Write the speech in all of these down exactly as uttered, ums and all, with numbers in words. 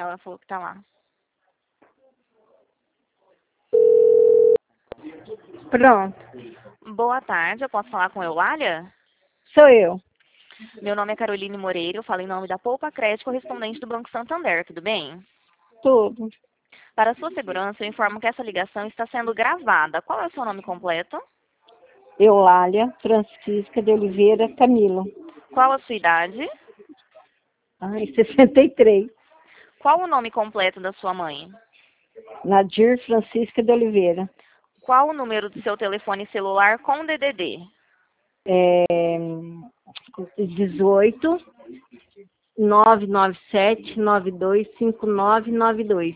ela falou que tá lá. Pronto, Boa tarde, eu posso falar com Eulália? sou eu. Meu nome é Caroline Moreira, eu falo em nome da Poupa Crédito, correspondente do Banco Santander, tudo bem? Tudo. Para sua segurança, eu informo que essa ligação está sendo gravada. Qual é o seu nome completo? Eulália Francisca de Oliveira Camilo. Qual a sua idade? Ai, sessenta e três. Qual o nome completo da sua mãe? Nadir Francisca de Oliveira. Qual o número do seu telefone celular com D D D? É, dezoito, nove nove sete, nove dois cinco nove nove dois.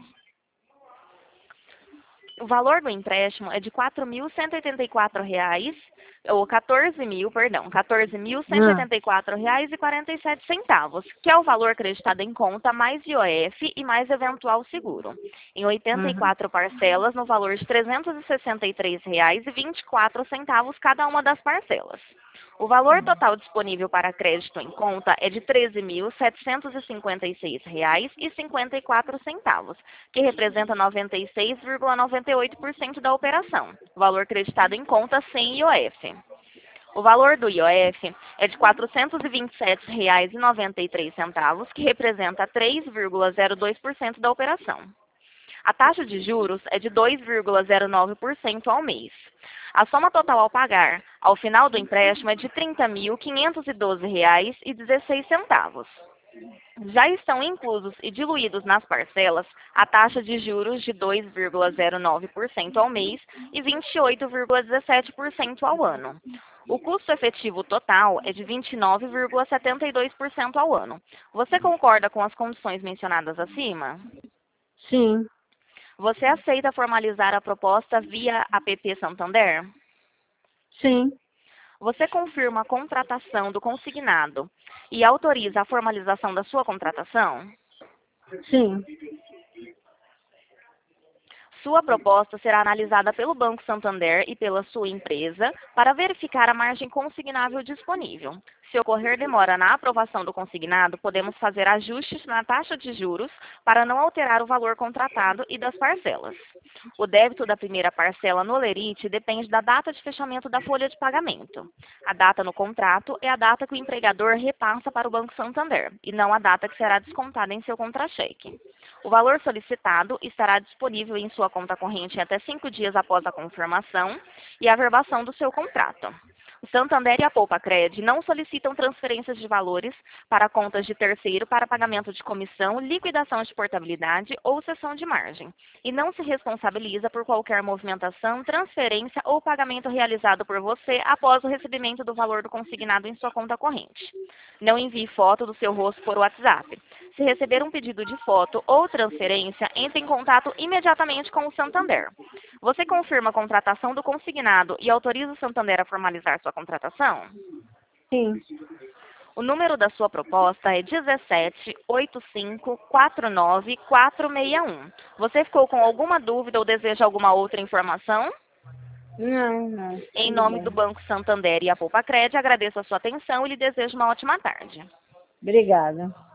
O valor do empréstimo é de quatro mil cento e oitenta e quatro reais, ou quatorze mil, perdão, quatorze mil cento e Ah, oitenta e quatro reais e quarenta e sete centavos, que é o valor acreditado em conta mais I O F e mais eventual seguro, em oitenta e uhum. quatro parcelas no valor de trezentos e sessenta e três reais e vinte e quatro centavos cada uma das parcelas. O valor total disponível para crédito em conta é de treze mil setecentos e cinquenta e seis reais e cinquenta e quatro centavos, que representa noventa e seis vírgula noventa e oito por cento da operação. Valor creditado em conta sem I O F. O valor do I O F é de quatrocentos e vinte e sete reais e noventa e três centavos, que representa três vírgula zero dois por cento da operação. A taxa de juros é de dois vírgula zero nove por cento ao mês. A soma total ao pagar ao final do empréstimo é de trinta mil quinhentos e doze reais e dezesseis centavos. Já estão inclusos e diluídos nas parcelas a taxa de juros de dois vírgula zero nove por cento ao mês e vinte e oito vírgula dezessete por cento ao ano. O custo efetivo total é de vinte e nove vírgula setenta e dois por cento ao ano. Você concorda com as condições mencionadas acima? Sim, Você aceita formalizar a proposta via app Santander? sim, Você confirma a contratação do consignado e autoriza a formalização da sua contratação? sim. Sua proposta será analisada pelo Banco Santander e pela sua empresa para verificar a margem consignável disponível. Se ocorrer demora na aprovação do consignado, podemos fazer ajustes na taxa de juros para não alterar o valor contratado e das parcelas. O débito da primeira parcela no Lerite depende da data de fechamento da folha de pagamento. A data no contrato é a data que o empregador repassa para o Banco Santander, e não a data que será descontada em seu contra-cheque. O valor solicitado estará disponível em sua conta corrente em até cinco dias após a confirmação e a averbação do seu contrato. O Santander e a Poupa Cred não solicitam transferências de valores para contas de terceiro para pagamento de comissão, liquidação de portabilidade ou cessão de margem, e não se responsabiliza por qualquer movimentação, transferência ou pagamento realizado por você após o recebimento do valor do consignado em sua conta corrente. Não envie foto do seu rosto por WhatsApp. Se receber um pedido de foto ou transferência, entre em contato imediatamente com o Santander. Você confirma a contratação do consignado e autoriza o Santander a formalizar sua contratação? Sim. O número da sua proposta é dezessete oito cinco quatro nove quatro seis um. Você ficou com alguma dúvida ou deseja alguma outra informação? Não, não. Em Tudo nome bem. do Banco Santander e a Poupa Cred, agradeço a sua atenção e lhe desejo uma ótima tarde. Obrigada.